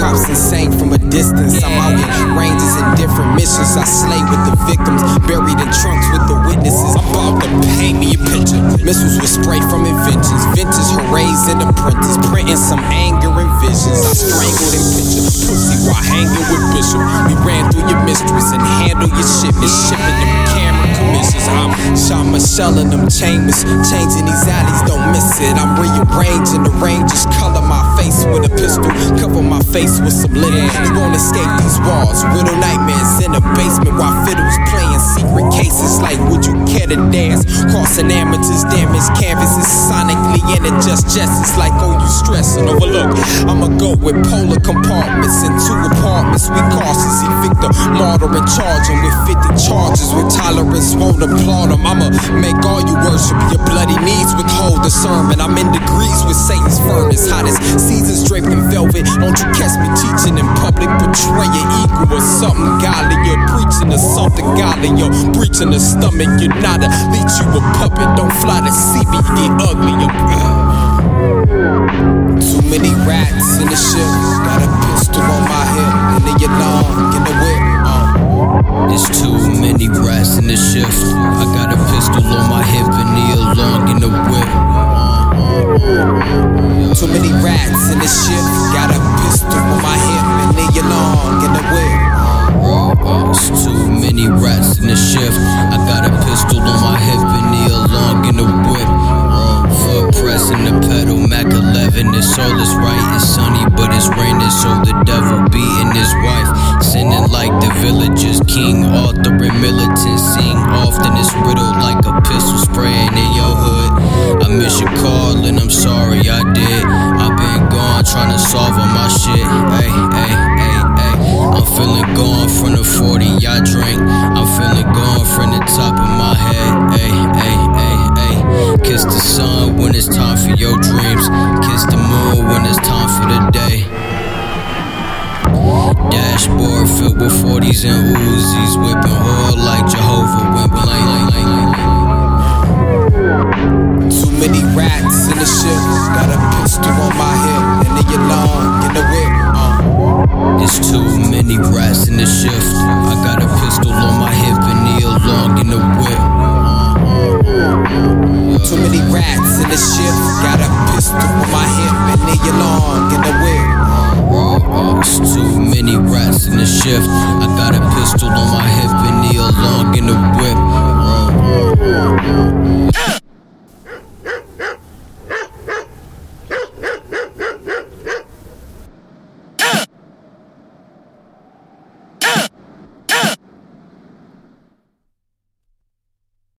cops insane from a distance. I'm out in ranges in different missions. I slay with the victims, buried in trunks with the witnesses. I'm about to paint me a picture. Missiles with spray from inventions, vintage hoorays and apprentices, printing some anger and visions. I strangled and picture pussy while hanging with Bishop. We ran through your mistress and handle your shipment, shipping them camera commissions. I'm Sean Michelle in them chambers, changing these alleys, don't miss it. I'm rearranging the ranges, color my face with a pistol, cover my face with some linen. We won't escape these walls, riddle nightmares in the basement while fiddles playing secret cases like would you care to dance? Crossing amateurs, damaged canvases, sonically and it just it's like oh you stressing. Overlook, I'ma go with polar compartments and 2 apartments. We cautious, evict the martyr and charge him with 50 charges. With tolerance, won't applaud him. I'ma make all you worship your bloody knees withhold the sermon. I'm in degrees with Satan's furnace, hottest seasons draped in velvet. Don't you catch me teaching in public, portray your ego or something godly. You're preaching to something godly, you're breaching the stomach. You're not a leech, you a puppet. Don't fly to see me, get ugly. Too many rats in the ship, got a pistol on my hip, and then you're long in the whip. There's too many rats in the shift. I got a pistol on my hip and knee along in the whip. Too many rats in the ship, got a pistol on my hip and knee along in the whip. There's too many rats in the shift. I got a pistol on my hip and knee along in the whip. Foot pressing the pedal, Mac 11. It's all is right, it's sunny, but it's raining, so the devil beating his wife. Sinning like the villagers, King Arthur and militant. Sing often, it's riddled like a pistol spraying in your hood. I miss your call and I'm sorry I did. I've been gone trying to solve all my shit. Ay, ay, ay, ay. I'm feeling gone from the 40 I drink. I'm feeling gone from the top of my head. Ay, ay, ay, ay. Kiss the sun when it's time for your dreams. Kiss the moon when it's time for the day. Dashboard filled with 40s and Uzis, whipping oil like Jehovah went blank. Too many rats in the ship, got a pistol on my hip, and then you're long in the whip. There's too many rats in the shift. I got a pistol on my hip and knee along in the whip. Too many rats in the ship, got a pistol on my hip and then you're long in the whip. There's too many rats in the shift. I got a pistol on my hip and